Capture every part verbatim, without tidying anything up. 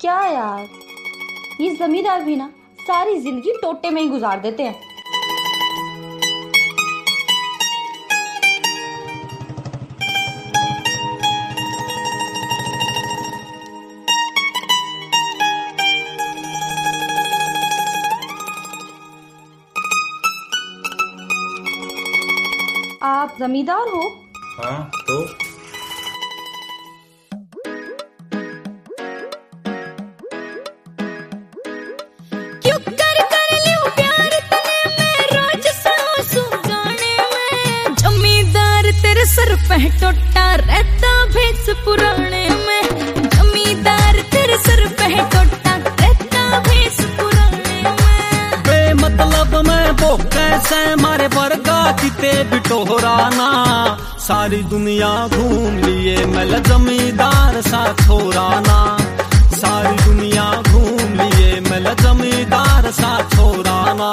क्या यार, ये जमींदार भी ना सारी जिंदगी टोटे में ही गुजार देते हैं। आप जमींदार हो? हाँ तो क्यों कर कर लियो प्यार तने मैं रोज सांसू गाने में। जमींदार तेरे सर पे टोटा रहता भेस पुराने में। जमींदार तेरे सर पे टोटा रहता भेस पुराने में। बेमतलब में वो कैसे मारे वर्गा किते बिटोराना। सारी दुनिया घूम लिए मैं जमींदार सा छोराना। सारी दुनिया घूम लिए मैं जमींदार सा छोराना।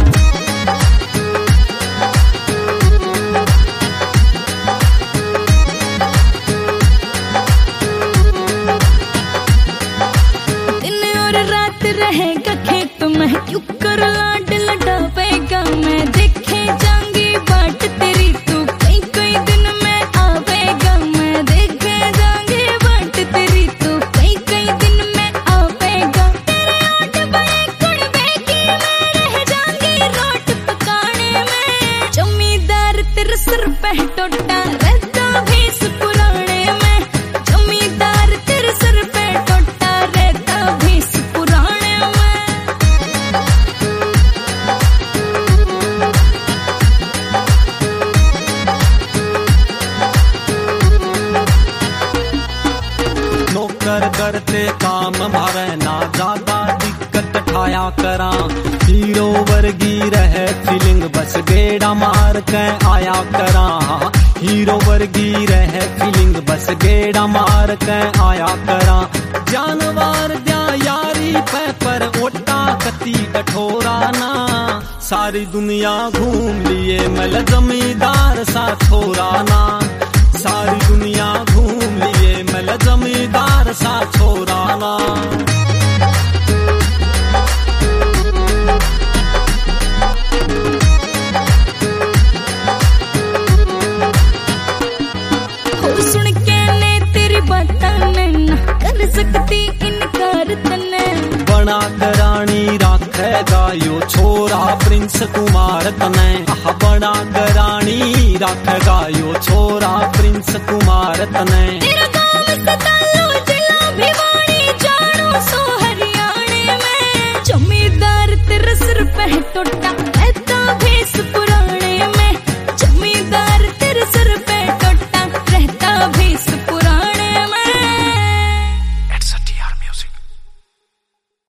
दिन और रात रहेगा खेत में क्यों कर लाड लडावेगा। मैं देखे जाऊंगी बाट तेरी तू कई कई दिन में आवेगा। मैं देखे जाऊंगी बाट तेरी तू कई कई दिन में आवेगा। तेरे ओट बड़े कुड़बे की मैं रह जाऊंगी रोट पकाने में। जमींदार तेरे सर पे टोटा रहता भेस पुराने में। जमींदार तेरे सर पे टोटा रहता भेस पुराने में। नौकर करते काम भावे ना ज्यादा दिक्कत ठाया करा। हीरो वर्गी रहे फीलिंग बस गेड़ा मार के आया करा। हीरो वर्गी रहे फीलिंग बस गेड़ा मार के आया करा। जानवर द्या यारी पे पर ओटा कती कठोराना। सारी दुनिया घूम लिए मैं जमींदार सा छोराना। सारी दुनिया घूम लिए मैं जमींदार सा छोराना। हो सुन के ने तेरी बातां ने ना कर सकती इनकार तने। बना करानी राखेगा यो छोरा प्रिंस कुमार तने। आह बना करानी राखेगा यो छोरा प्रिंस कुमार तने। तेरा काम सदा